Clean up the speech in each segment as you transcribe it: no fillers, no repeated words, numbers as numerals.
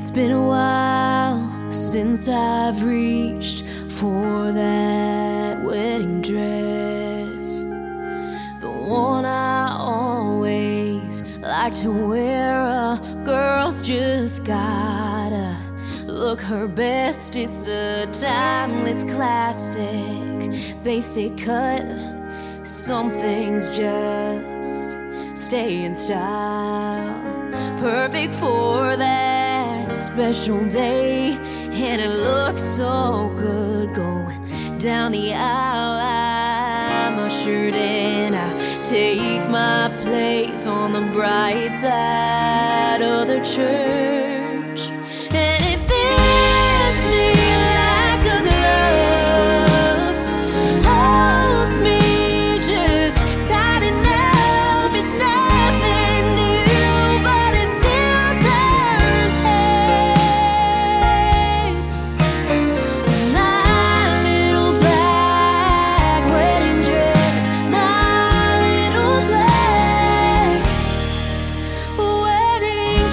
It's been a while since I've reached for that wedding dress, the one I always like to wear. A girl's just gotta look her best. It's a timeless classic, basic cut. Some things just stay in style, perfect for that special day. And it looks so good going down the aisle. I'm ushered in, I take my place on the bright side of the church, and it fits me like a glove, holds me just tight enough. It's nothing new, but it still turns heads. My little black wedding dress, my little black wedding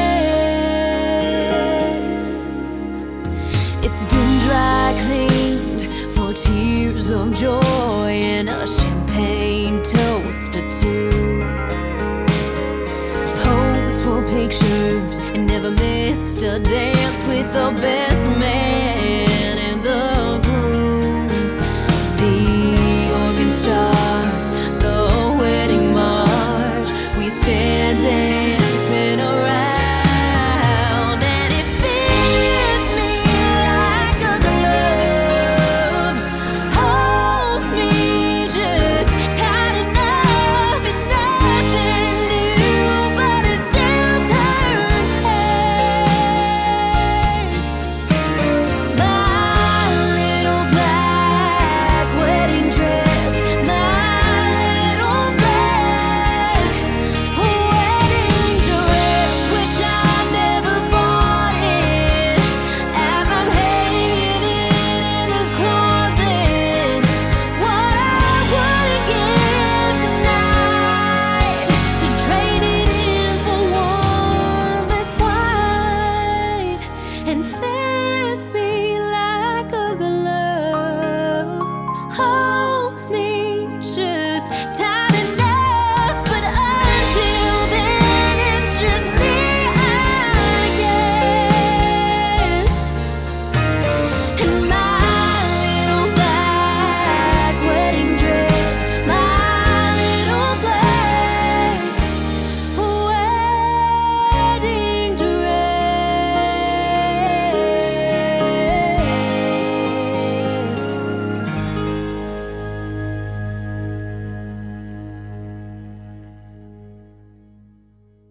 dress. It's been dry cleaned for tears of joy and a champagne toast or two. Pose for pictures and never missed a dance with the best man.